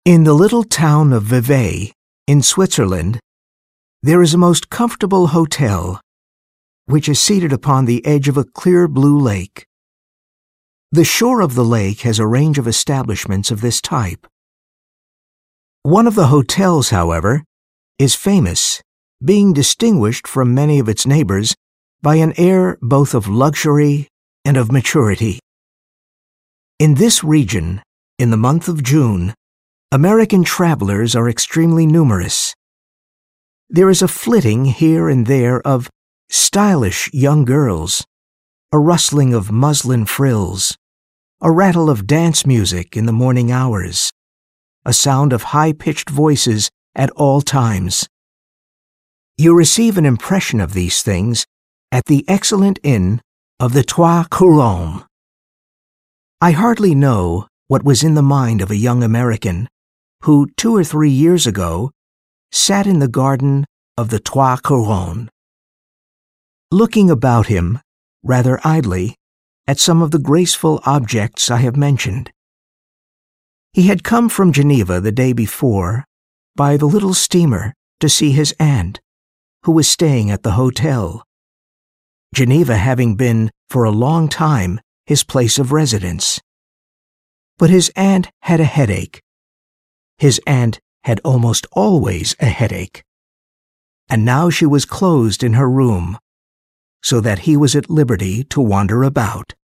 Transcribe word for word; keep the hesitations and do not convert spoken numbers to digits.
In the little town of Vevey, in Switzerland, there is a most comfortable hotel, which is seated upon the edge of a clear blue lake. The shore of the lake has a range of establishments of this type. One of the hotels, however, is famous, being distinguished from many of its neighbors by an air both of luxury and of maturity. In this region, in the month of June, American travelers are extremely numerous. There is a flitting here and there of stylish young girls, a rustling of muslin frills, a rattle of dance music in the morning hours, a sound of high-pitched voices at all times. You receive an impression of these things at the excellent inn of the Trois Couronnes. I hardly know what was in the mind of a young American who, two or three years ago, sat in the garden of the Trois Couronnes, looking about him, rather idly, at some of the graceful objects I have mentioned. He had come from Geneva the day before by the little steamer to see his aunt, who was staying at the hotel, Geneva having been for a long time his place of residence. But his aunt had a headache. His aunt had almost always a headache, and now she was closed in her room, so that he was at liberty to wander about.